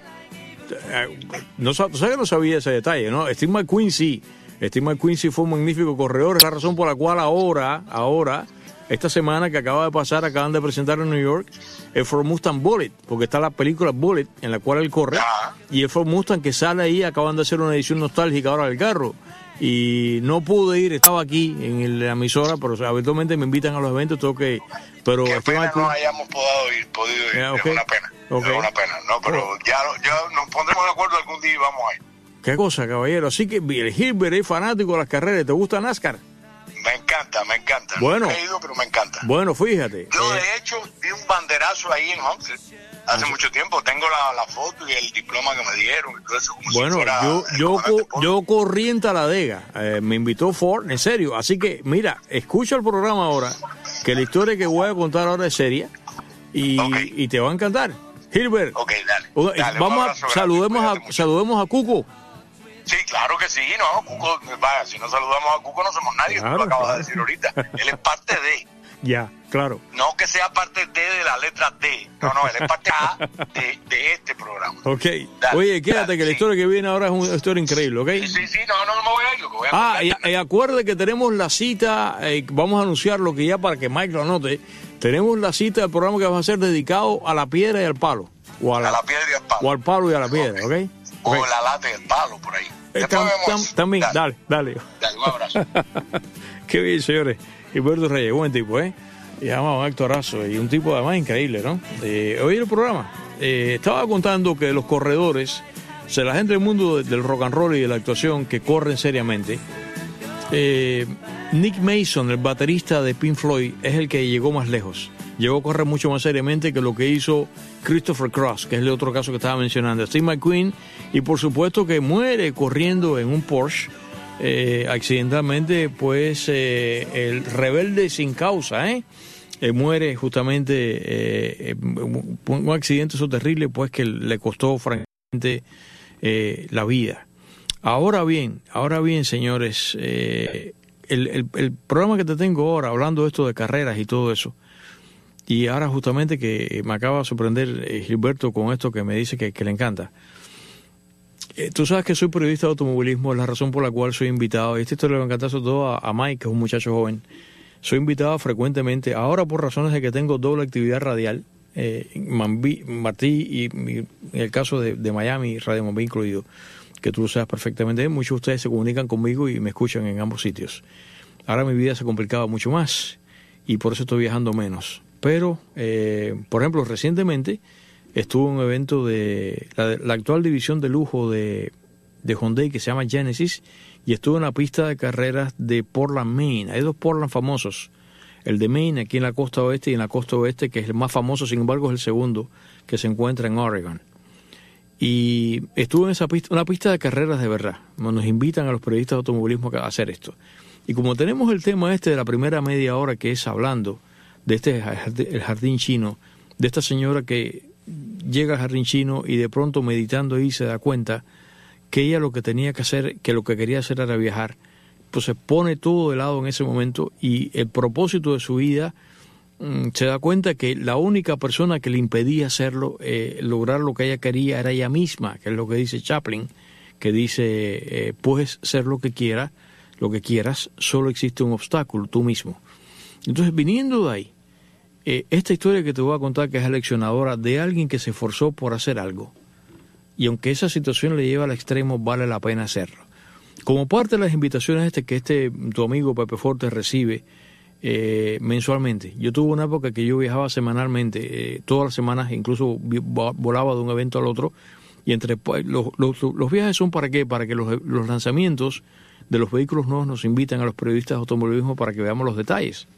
No, tú sabes que no sabía ese detalle, ¿no? Steve McQueen sí. Steve McQueen sí fue un magnífico corredor. Es la razón por la cual ahora, ahora, esta semana que acaba de pasar, acaban de presentar en New York el Ford Mustang Bullet, porque está la película Bullet en la cual él corre. Ajá. Y el Ford Mustang que sale ahí, acaban de hacer una edición nostálgica ahora del carro. Y no pude ir, estaba aquí en la emisora, pero o sea, habitualmente me invitan a los eventos, tengo que ir. Pero Qué pena McQueen, no hayamos podido ir, podido ir. Yeah, okay. Es una pena, Okay. es una pena, no, pero Oh. ya, ya nos pondremos de acuerdo algún día y vamos a ir. qué cosa, caballero. Así que el Gilbert es fanático de las carreras. ¿Te gusta NASCAR? Me encanta, me encanta. Bueno. No he ido, pero me encanta. Bueno, fíjate. Yo, eh, de hecho, di un banderazo ahí en Homestead hace mucho tiempo. Tengo la, la foto y el diploma que me dieron y todo eso. Como Bueno, si fuera yo el yo comandante co- Paul. yo corrí en Taladega, eh, me invitó Ford, en serio. Así que, mira, escucha el programa ahora, que la historia que voy a contar ahora es seria y, Ok. y te va a encantar. Gilbert, Ok, dale. uh, dale, un vamos abrazo a grande, saludemos cuídate a mucho. saludemos a Cuco. Sí, claro que sí, no, Cuco, vaya, si no saludamos a Cuco no somos nadie, Claro, tú lo acabas claro. de decir ahorita. Él es parte de, Ya, claro. no que sea parte de de la letra D, no, no, él es parte A de, de este programa. Ok. Dale, Oye, quédate dale, que la sí. historia que viene ahora es una historia increíble, ¿ok? Sí, sí, sí, no, no, no me voy a ir, lo que voy a Ah, contar y, también. y acuerde que tenemos la cita, eh, vamos a anunciar lo que ya para que Mike lo anote, tenemos la cita del programa que va a ser dedicado a la piedra y al palo. O a la, A la piedra y al palo. o al palo y a la piedra, ¿ok? O Ok. la lata y el palo, por ahí. Eh, Después tam- vemos tam- eso. también, dale, dale. Dale, un abrazo. Qué bien, señores. Gilberto Reyes, buen tipo, ¿eh? Y llamado un actorazo y un tipo además increíble, ¿no? Eh, oí el programa. Eh, estaba contando que los corredores, o sea, la gente del mundo del rock and roll y de la actuación que corren seriamente, eh, Nick Mason, el baterista de Pink Floyd, es el que llegó más lejos. Llegó a correr mucho más seriamente que lo que hizo Christopher Cross, que es el otro caso que estaba mencionando. Steve McQueen, y por supuesto que muere corriendo en un Porsche, eh, accidentalmente, pues eh, el rebelde sin causa, ¿eh? Eh, muere justamente eh, un, un accidente eso terrible, pues que le costó francamente eh, la vida. Ahora bien, ahora bien, señores, eh, el, el, el programa que te tengo ahora, hablando de esto de carreras y todo eso, y ahora justamente que me acaba de sorprender eh, Gilberto con esto que me dice que, que le encanta. Eh, tú sabes que soy periodista de automovilismo, es la razón por la cual soy invitado, y esta historia le va a encantar sobre todo a, a Mike, que es un muchacho joven. Soy invitado frecuentemente, ahora por razones de que tengo doble actividad radial, eh, Mambí, Martí y, y en el caso de, de Miami, Radio Mambí incluido, que tú lo sabes perfectamente, muchos de ustedes se comunican conmigo y me escuchan en ambos sitios. Ahora mi vida se complicaba mucho más y por eso estoy viajando menos. Pero, eh, por ejemplo, recientemente estuve en un evento de la, la actual división de lujo de, de Hyundai que se llama Genesis, y estuve en la pista de carreras de Portland, Maine. Hay dos Portland famosos, el de Maine aquí en la costa oeste y en la costa oeste, que es el más famoso, sin embargo es el segundo, que se encuentra en Oregon. Y estuve en esa pista, una pista de carreras de verdad. Nos invitan a los periodistas de automovilismo a hacer esto. Y como tenemos el tema este de la primera media hora, que es hablando de este el jardín chino, de esta señora que llega al jardín chino y de pronto meditando ahí se da cuenta que ella lo que tenía que hacer, que lo que quería hacer era viajar, pues se pone todo de lado en ese momento y el propósito de su vida mmm, se da cuenta que la única persona que le impedía hacerlo, eh, lograr lo que ella quería, era ella misma, que es lo que dice Chaplin, que dice, eh, puedes ser lo que quieras, lo que quieras, solo existe un obstáculo, tú mismo. Entonces, viniendo de ahí, eh, esta historia que te voy a contar, que es aleccionadora de alguien que se esforzó por hacer algo, y aunque esa situación le lleva al extremo, vale la pena hacerlo. Como parte de las invitaciones este que este tu amigo Pepe Forte recibe eh, mensualmente. Yo tuve una época que yo viajaba semanalmente, eh, todas las semanas, incluso volaba de un evento al otro, y entre los, los, los viajes son para qué, para que los, los lanzamientos de los vehículos nuevos nos invitan a los periodistas de automovilismo para que veamos los detalles.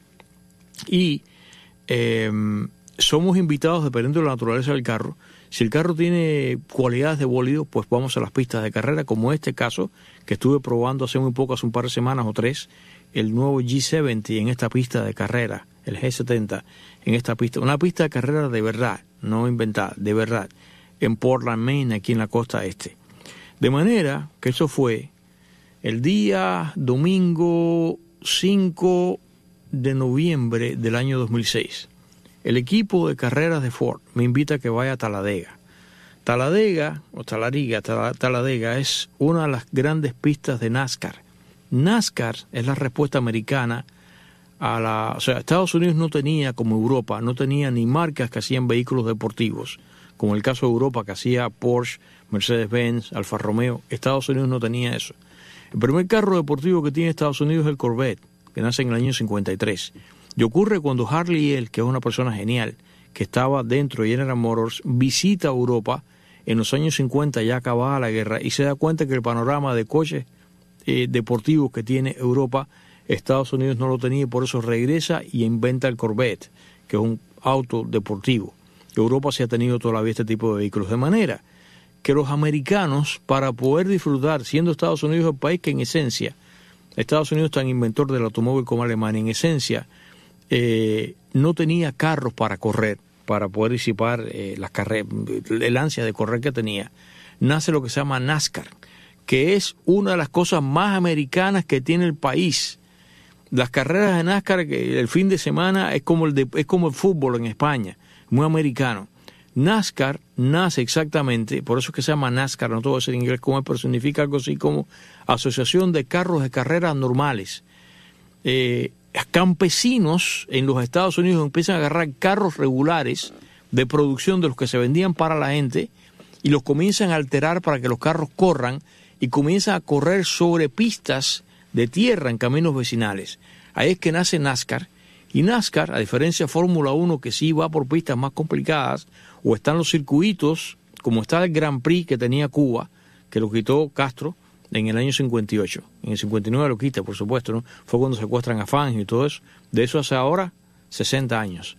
Y eh, somos invitados, dependiendo de la naturaleza del carro. Si el carro tiene cualidades de bólido, pues vamos a las pistas de carrera, como este caso, que estuve probando hace muy poco, hace un par de semanas o tres, el nuevo G setenta en esta pista de carrera, el G setenta en esta pista, una pista de carrera de verdad, no inventada, de verdad, en Portland, Maine, aquí en la costa este. De manera que eso fue el día domingo cinco de noviembre del año dos mil seis. El equipo de carreras de Ford me invita a que vaya a Talladega. Talladega, o Talariga, Talladega, es una de las grandes pistas de NASCAR. NASCAR es la respuesta americana a la... O sea, Estados Unidos no tenía, como Europa, no tenía ni marcas que hacían vehículos deportivos, como el caso de Europa, que hacía Porsche, Mercedes-Benz, Alfa Romeo. Estados Unidos no tenía eso. El primer carro deportivo que tiene Estados Unidos es el Corvette, que nace en el año cincuenta y tres. Y ocurre cuando Harley, él, que es una persona genial, que estaba dentro de General Motors, visita Europa en los años cincuenta, ya acabada la guerra, y se da cuenta que el panorama de coches eh, deportivos que tiene Europa, Estados Unidos no lo tenía, y por eso regresa y inventa el Corvette, que es un auto deportivo. Europa sí ha tenido todavía este tipo de vehículos, de manera que los americanos, para poder disfrutar, siendo Estados Unidos el país que en esencia, Estados Unidos es tan inventor del automóvil como Alemania, en esencia, eh, no tenía carros para correr, para poder disipar eh, las carreras, el ansia de correr que tenía. Nace lo que se llama NASCAR, que es una de las cosas más americanas que tiene el país. Las carreras de NASCAR, que el fin de semana es como el de, es como el fútbol en España, muy americano. NASCAR nace exactamente, por eso es que se llama NASCAR, no todo es en inglés como es, pero significa algo así como Asociación de Carros de Carreras Normales. Eh, campesinos en los Estados Unidos empiezan a agarrar carros regulares de producción de los que se vendían para la gente y los comienzan a alterar para que los carros corran y comienzan a correr sobre pistas de tierra en caminos vecinales. Ahí es que nace NASCAR. Y NASCAR, a diferencia de Fórmula uno, que sí va por pistas más complicadas, o están los circuitos, como está el Grand Prix que tenía Cuba, que lo quitó Castro en el año cincuenta y ocho. En el cincuenta y nueve lo quita, por supuesto, ¿no? Fue cuando secuestran a Fangio y todo eso. De eso hace ahora sesenta años.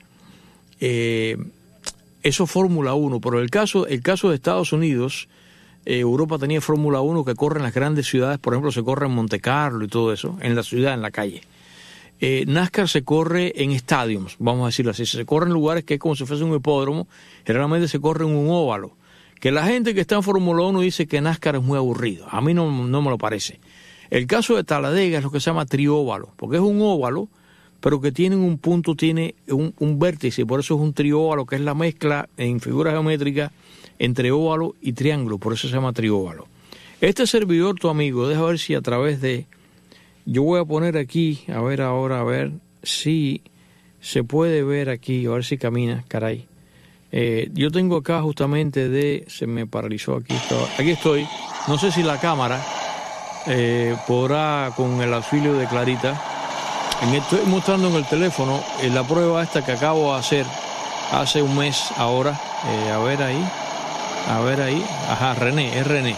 Eh, eso es Fórmula uno, pero el caso, el caso de Estados Unidos, eh, Europa tenía Fórmula uno que corre en las grandes ciudades, por ejemplo, se corre en Monte Carlo y todo eso, en la ciudad, en la calle. Eh, NASCAR se corre en estadios, vamos a decirlo así, se corre en lugares que es como si fuese un hipódromo, generalmente se corre en un óvalo, que la gente que está en Fórmula uno dice que NASCAR es muy aburrido, a mí no, no me lo parece. El caso de Talladega es lo que se llama trióvalo, porque es un óvalo, pero que tiene un punto, tiene un, un vértice, por eso es un trióvalo, que es la mezcla en figura geométrica entre óvalo y triángulo, por eso se llama trióvalo. Este servidor, tu amigo, deja ver si a través de... Yo voy a poner aquí, a ver ahora, a ver si se puede ver aquí, a ver si camina, caray. Eh, yo tengo acá justamente de... Se me paralizó aquí, estaba, aquí estoy. No sé si la cámara eh, podrá, con el auxilio de Clarita... En el, estoy mostrando en el teléfono eh, la prueba esta que acabo de hacer hace un mes ahora. Eh, a ver ahí, a ver ahí. Ajá, René, es René.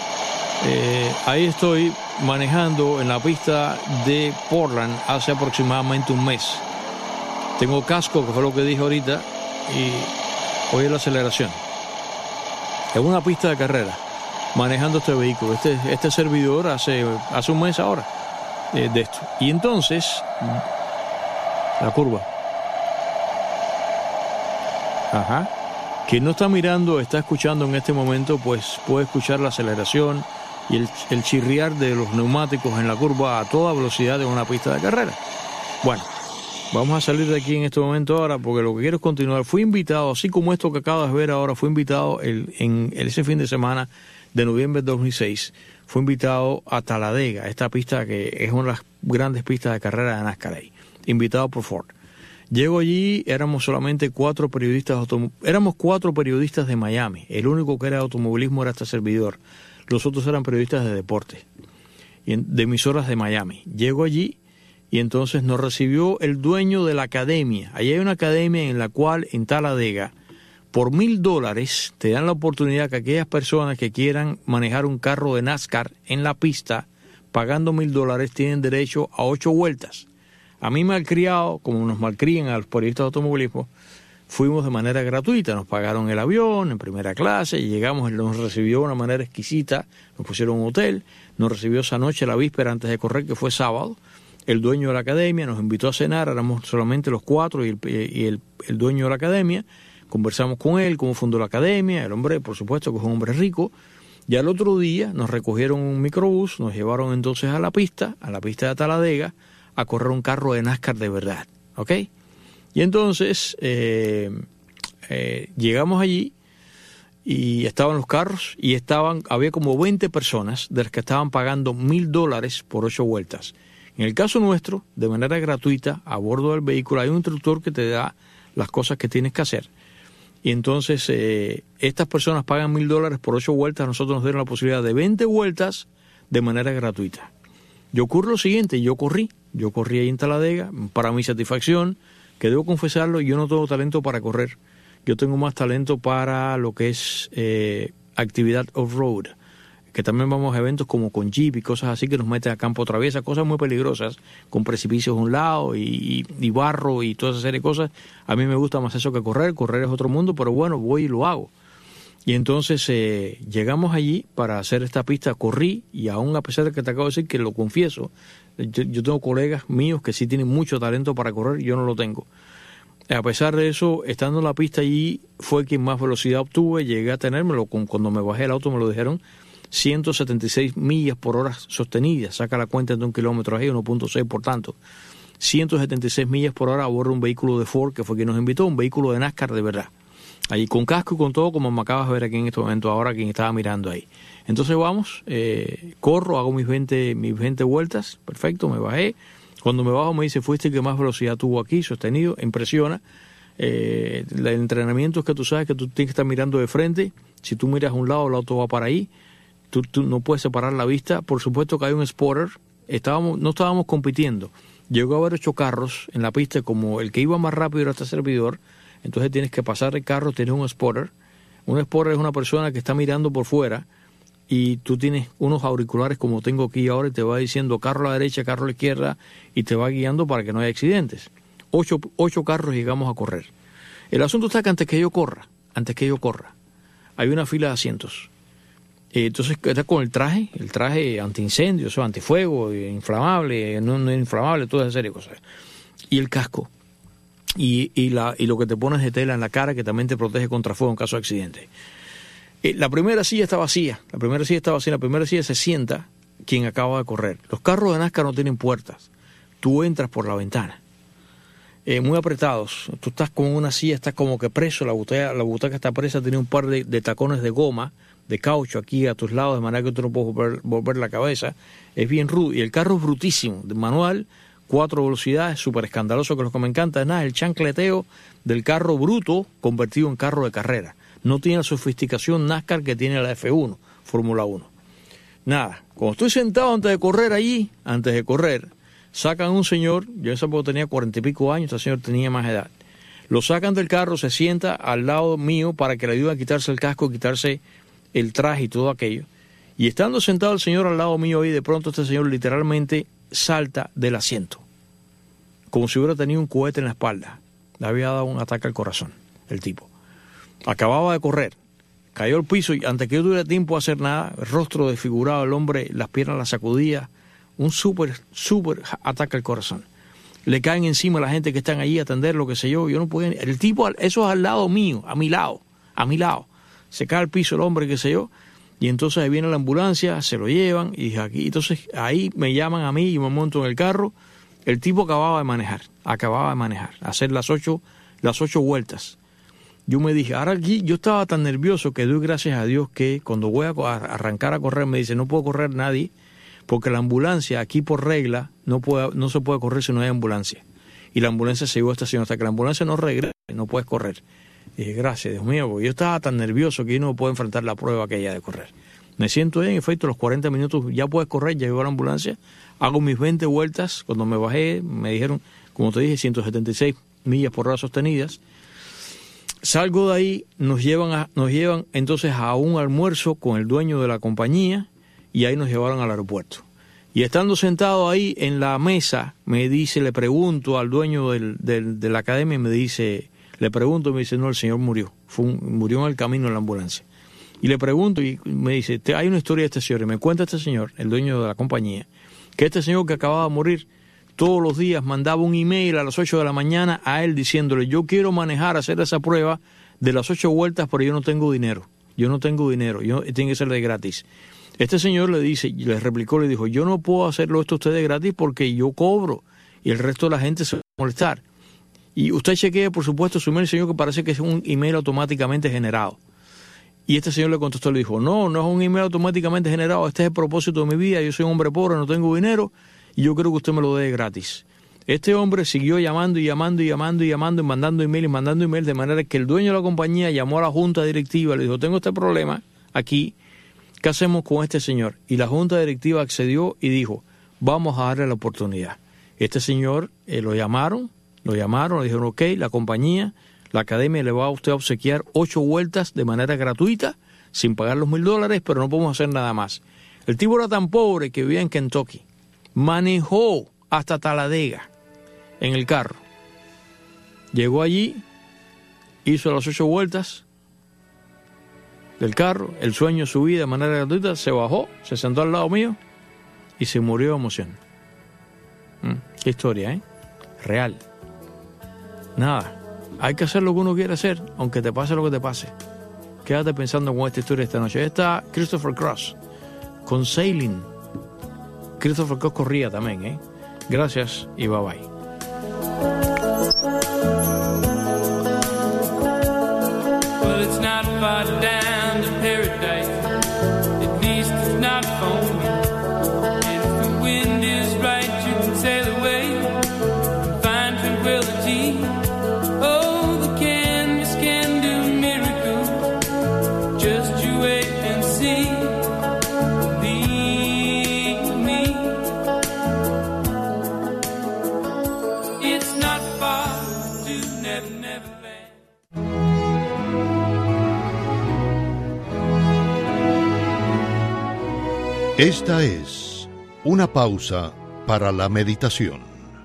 Eh, ahí estoy manejando en la pista de Portland hace aproximadamente un mes. Tengo casco, que fue lo que dije ahorita, y oye la aceleración. en una pista de carrera, manejando este vehículo, este, este servidor hace, hace un mes ahora eh, de esto. Y entonces, la curva. Ajá. Quien no está mirando, está escuchando en este momento, pues puede escuchar la aceleración y el, el chirriar de los neumáticos en la curva a toda velocidad de una pista de carrera. Bueno, vamos a salir de aquí en este momento ahora porque lo que quiero es continuar. Fui invitado, así como esto que acabas de ver ahora, fui invitado el, en ese fin de semana de noviembre de dos mil seis, fui invitado a Talladega, esta pista que es una de las grandes pistas de carrera de NASCAR ahí, invitado por Ford. Llego allí, éramos solamente cuatro periodistas, autom- éramos cuatro periodistas de Miami. El único que era de automovilismo era este servidor. Los otros eran periodistas de deporte, y en, de emisoras de Miami. Llego allí y entonces nos recibió el dueño de la academia. Allí hay una academia en la cual en Talladega, por mil dólares, te dan la oportunidad que aquellas personas que quieran manejar un carro de NASCAR en la pista, pagando mil dólares, tienen derecho a ocho vueltas. A mí malcriado, como nos malcrían a los periodistas de automovilismo, fuimos de manera gratuita, nos pagaron el avión en primera clase, y llegamos, nos recibió de una manera exquisita, nos pusieron un hotel, nos recibió esa noche, la víspera antes de correr, que fue sábado, el dueño de la academia nos invitó a cenar, éramos solamente los cuatro y el, y el, el dueño de la academia, conversamos con él, cómo fundó la academia, el hombre, por supuesto, que es un hombre rico, y al otro día nos recogieron un microbús, nos llevaron entonces a la pista, a la pista de Talladega, a correr un carro de NASCAR de verdad, ¿ok? Y entonces eh, eh, llegamos allí y estaban los carros y estaban, había como veinte personas de las que estaban pagando mil dólares por ocho vueltas. En el caso nuestro, de manera gratuita, a bordo del vehículo hay un instructor que te da las cosas que tienes que hacer. Y entonces eh, estas personas pagan mil dólares por ocho vueltas, nosotros nos dieron la posibilidad de veinte vueltas de manera gratuita. Yo ocurre lo siguiente, yo corrí, yo corrí ahí en Talladega, para mi satisfacción, que debo confesarlo, yo no tengo talento para correr, yo tengo más talento para lo que es eh, actividad off-road, que también vamos a eventos como con jeep y cosas así que nos meten a campo traviesa, cosas muy peligrosas, con precipicios a un lado y, y, y barro y toda esa serie de cosas. A mí me gusta más eso que correr, correr es otro mundo, pero bueno, voy y lo hago. Y entonces eh, llegamos allí para hacer esta pista, corrí, y aún a pesar de que te acabo de decir que lo confieso, yo, yo tengo colegas míos que sí tienen mucho talento para correr, yo no lo tengo. A pesar de eso, estando en la pista allí, fue quien más velocidad obtuve, llegué a tenérmelo, cuando me bajé del auto me lo dijeron, ciento setenta y seis millas por hora sostenidas, saca la cuenta de un kilómetro ahí, uno punto seis por tanto, ciento setenta y seis millas por hora a bordo de un vehículo de Ford, que fue quien nos invitó, un vehículo de NASCAR de verdad. Allí con casco y con todo, como me acabas de ver aquí en este momento, ahora quien estaba mirando ahí. Entonces vamos, eh, corro, hago mis veinte, mis veinte vueltas, perfecto, me bajé. Cuando me bajo me dice, fuiste el que más velocidad tuvo aquí, sostenido, impresiona. Eh, el entrenamiento es que tú sabes que tú tienes que estar mirando de frente, si tú miras a un lado, el auto va para ahí, tú, tú no puedes separar la vista. Por supuesto que hay un spotter, estábamos, no estábamos compitiendo. Llegó a haber ocho carros en la pista, como el que iba más rápido era este servidor. Entonces tienes que pasar el carro, tienes un spotter. Un spotter es una persona que está mirando por fuera y tú tienes unos auriculares como tengo aquí ahora y te va diciendo carro a la derecha, carro a la izquierda y te va guiando para que no haya accidentes. Ocho, ocho carros llegamos a correr. El asunto está que antes que yo corra, antes que yo corra, hay una fila de asientos. Entonces está con el traje, el traje antiincendio, o sea, antifuego, inflamable, no, no inflamable, toda esa serie de cosas. Y el casco. Y, y, la, y lo que te pones de tela en la cara que también te protege contra fuego en caso de accidente. Eh, la primera silla está vacía, la primera silla está vacía, la primera silla se sienta quien acaba de correr. Los carros de NASCAR no tienen puertas, tú entras por la ventana. Eh, muy apretados, tú estás con una silla, estás como que preso, la butaca, la butaca está presa, tiene un par de, de tacones de goma, de caucho aquí a tus lados, de manera que tú no puedes volver, volver la cabeza, es bien rudo, y el carro es brutísimo, de manual, cuatro velocidades, súper escandaloso, que lo que me encanta es nada, el chancleteo del carro bruto convertido en carro de carrera. No tiene la sofisticación NASCAR que tiene la F uno, Fórmula uno. Nada, cuando estoy sentado antes de correr allí, antes de correr, sacan un señor, yo esa época tenía cuarenta y pico años, este señor tenía más edad. Lo sacan del carro, se sienta al lado mío para que le ayude a quitarse el casco, quitarse el traje y todo aquello. Y estando sentado el señor al lado mío, y de pronto este señor literalmente salta del asiento, como si hubiera tenido un cohete en la espalda. Le había dado un ataque al corazón, el tipo. Acababa de correr, cayó al piso y antes que yo tuviera tiempo a hacer nada, el rostro desfigurado, el hombre, las piernas las sacudía, un súper, súper ataque al corazón. Le caen encima a la gente que están allí a atender lo que sé yo, yo no podía, el tipo, eso es al lado mío, a mi lado, a mi lado, se cae al piso el hombre, qué sé yo, y entonces ahí viene la ambulancia, se lo llevan, y dije aquí, entonces ahí me llaman a mí y me monto en el carro. El tipo acababa de manejar, acababa de manejar, hacer las ocho, las ocho vueltas. Yo me dije, ahora aquí, yo estaba tan nervioso que doy gracias a Dios que cuando voy a arrancar a correr me dice, no puedo correr nadie, porque la ambulancia aquí por regla no puede, no se puede correr si no hay ambulancia. Y la ambulancia se llevó a estación, hasta que la ambulancia no regrese, no puedes correr. Y dije, gracias, Dios mío, porque yo estaba tan nervioso que yo no puedo enfrentar la prueba aquella de correr. Me siento bien, en efecto, los cuarenta minutos ya puedes correr, ya llegó la ambulancia, hago mis veinte vueltas, cuando me bajé me dijeron, como te dije, ciento setenta y seis millas por hora sostenidas. Salgo de ahí, nos llevan, a, nos llevan entonces a un almuerzo con el dueño de la compañía y ahí nos llevaron al aeropuerto. Y estando sentado ahí en la mesa, me dice, le pregunto al dueño del, del, de la academia, me dice, le pregunto, me dice, no, el señor murió, fue un, murió en el camino en la ambulancia. Y le pregunto y me dice, hay una historia de este señor, y me cuenta este señor, el dueño de la compañía, que este señor que acababa de morir, todos los días mandaba un email a las ocho de la mañana a él diciéndole, yo quiero manejar, hacer esa prueba de las ocho vueltas, pero yo no tengo dinero, yo no tengo dinero, yo, tiene que ser de gratis. Este señor le dice, le replicó, le dijo, yo no puedo hacerlo esto a usted de gratis porque yo cobro y el resto de la gente se va a molestar. Y usted chequea, por supuesto, su email, señor, que parece que es un email automáticamente generado. Y este señor le contestó, le dijo, no, no es un email automáticamente generado, este es el propósito de mi vida, yo soy un hombre pobre, no tengo dinero, y yo creo que usted me lo dé gratis. Este hombre siguió llamando y llamando y llamando y llamando y mandando email y mandando email, de manera que el dueño de la compañía llamó a la junta directiva, le dijo, tengo este problema aquí, ¿qué hacemos con este señor? Y la junta directiva accedió y dijo, vamos a darle la oportunidad. Este señor eh, lo llamaron, lo llamaron, le dijeron, ok, la compañía, la academia le va a usted a obsequiar ocho vueltas de manera gratuita, sin pagar los mil dólares, pero no podemos hacer nada más. El tipo era tan pobre que vivía en Kentucky. Manejó hasta Talladega en el carro. Llegó allí, hizo las ocho vueltas del carro, el sueño de su vida de manera gratuita, se bajó, se sentó al lado mío y se murió de emoción. Mm, qué historia, ¿eh? Real. Nada, hay que hacer lo que uno quiere hacer, aunque te pase lo que te pase. Quédate pensando con esta historia esta noche. Ahí está Christopher Cross con Sailing. Christopher Cross corría también, ¿eh? Gracias y bye bye. Well, it's not far down to paradise. At least it's not for me. And if the wind is right, you can sail away and find tranquility. Oh, the canvas can do miracles. Just you wait and see. Believe me. It's not far to Never Never Land. Esta es una pausa para la meditación.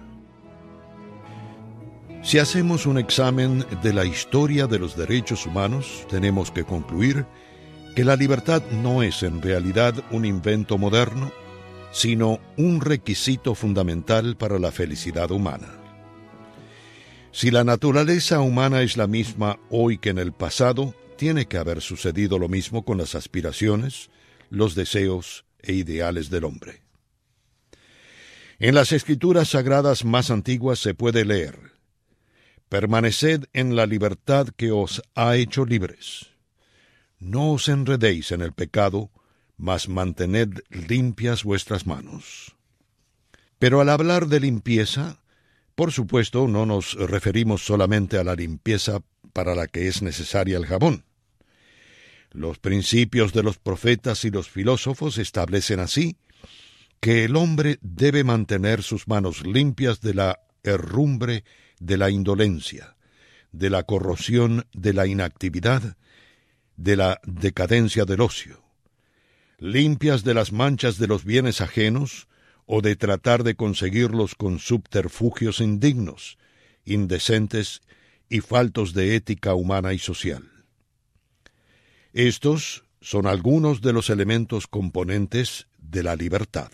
Si hacemos un examen de la historia de los derechos humanos, tenemos que concluir que la libertad no es en realidad un invento moderno, sino un requisito fundamental para la felicidad humana. Si la naturaleza humana es la misma hoy que en el pasado, tiene que haber sucedido lo mismo con las aspiraciones, los deseos e ideales del hombre. En las escrituras sagradas más antiguas se puede leer: permaneced en la libertad que os ha hecho libres. No os enredéis en el pecado, mas mantened limpias vuestras manos. Pero al hablar de limpieza, por supuesto no nos referimos solamente a la limpieza para la que es necesaria el jabón. Los principios de los profetas y los filósofos establecen así que el hombre debe mantener sus manos limpias de la herrumbre de la indolencia, de la corrosión de la inactividad, de la decadencia del ocio, limpias de las manchas de los bienes ajenos o de tratar de conseguirlos con subterfugios indignos, indecentes y faltos de ética humana y social. Estos son algunos de los elementos componentes de la libertad.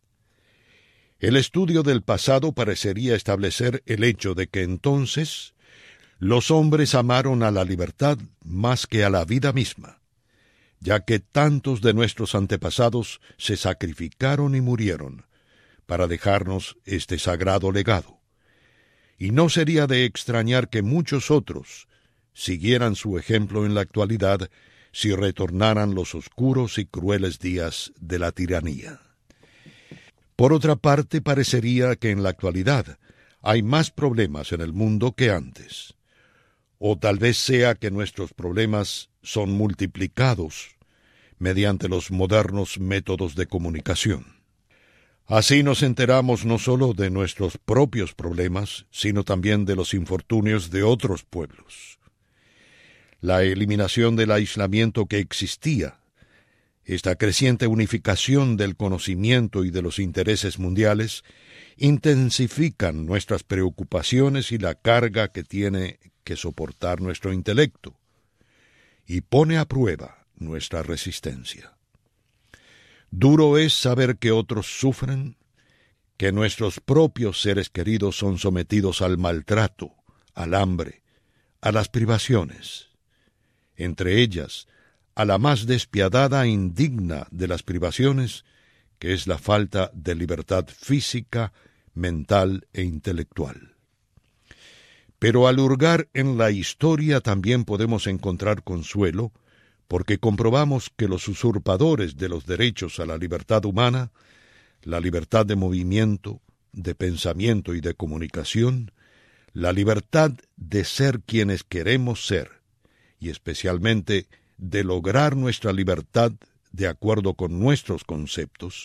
El estudio del pasado parecería establecer el hecho de que entonces los hombres amaron a la libertad más que a la vida misma, ya que tantos de nuestros antepasados se sacrificaron y murieron para dejarnos este sagrado legado. Y no sería de extrañar que muchos otros siguieran su ejemplo en la actualidad si retornaran los oscuros y crueles días de la tiranía. Por otra parte, parecería que en la actualidad hay más problemas en el mundo que antes. O tal vez sea que nuestros problemas son multiplicados mediante los modernos métodos de comunicación. Así nos enteramos no solo de nuestros propios problemas, sino también de los infortunios de otros pueblos. La eliminación del aislamiento que existía, esta creciente unificación del conocimiento y de los intereses mundiales, intensifican nuestras preocupaciones y la carga que tiene que soportar nuestro intelecto, y pone a prueba nuestra resistencia. Duro es saber que otros sufren, que nuestros propios seres queridos son sometidos al maltrato, al hambre, a las privaciones, entre ellas, a la más despiadada e indigna de las privaciones, que es la falta de libertad física, mental e intelectual. Pero al hurgar en la historia también podemos encontrar consuelo, porque comprobamos que los usurpadores de los derechos a la libertad humana, la libertad de movimiento, de pensamiento y de comunicación, la libertad de ser quienes queremos ser, y especialmente de lograr nuestra libertad de acuerdo con nuestros conceptos,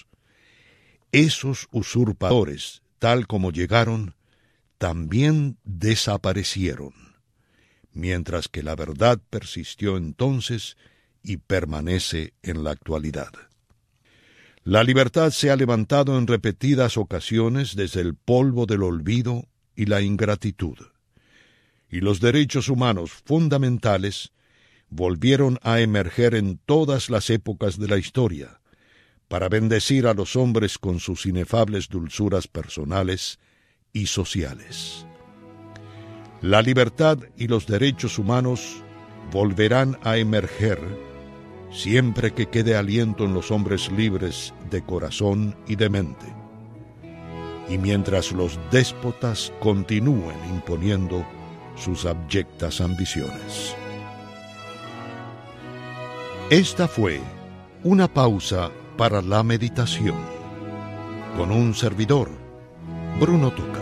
esos usurpadores, tal como llegaron, también desaparecieron, mientras que la verdad persistió entonces y permanece en la actualidad. La libertad se ha levantado en repetidas ocasiones desde el polvo del olvido y la ingratitud, y los derechos humanos fundamentales volvieron a emerger en todas las épocas de la historia, para bendecir a los hombres con sus inefables dulzuras personales y sociales. La libertad y los derechos humanos volverán a emerger siempre que quede aliento en los hombres libres de corazón y de mente, y mientras los déspotas continúen imponiendo sus abyectas ambiciones. Esta fue una pausa para la meditación, con un servidor, Bruno Túcaras.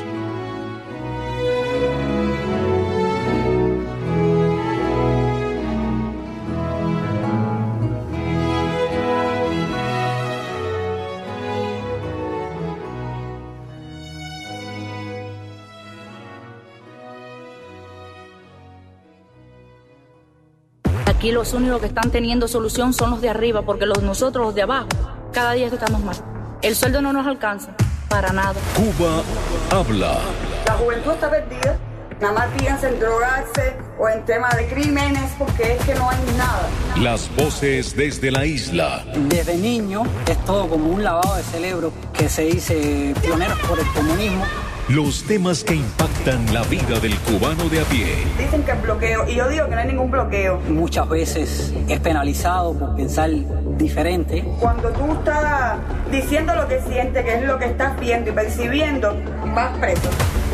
Aquí los únicos que están teniendo solución son los de arriba, porque los nosotros, los de abajo, cada día estamos mal. El sueldo no nos alcanza, para nada. Cuba habla. La juventud está perdida. Nada más piensa en drogarse o en temas de crímenes, porque es que no hay nada. Las voces desde la isla. Desde niño es todo como un lavado de cerebro que se dice pioneros por el comunismo. Los temas que impactan la vida del cubano de a pie. Dicen que es bloqueo, y yo digo que no hay ningún bloqueo. Muchas veces es penalizado por pensar diferente. Cuando tú estás diciendo lo que sientes, que es lo que estás viendo y percibiendo, vas preso.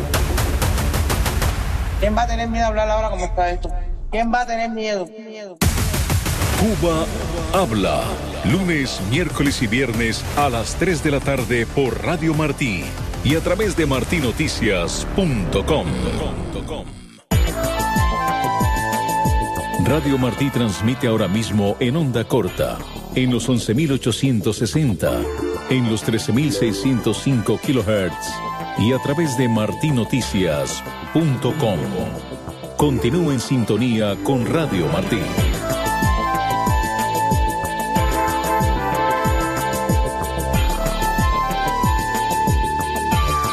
¿Quién va a tener miedo a hablar ahora como está esto? ¿Quién va a tener miedo? miedo? Cuba habla. Lunes, miércoles y viernes a las tres de la tarde por Radio Martí y a través de martí noticias punto com. Radio Martí transmite ahora mismo en onda corta, en los once mil ochocientos sesenta, en los trece mil seiscientos cinco kilohertz y a través de martí noticias punto com. Continúe en sintonía con Radio Martí.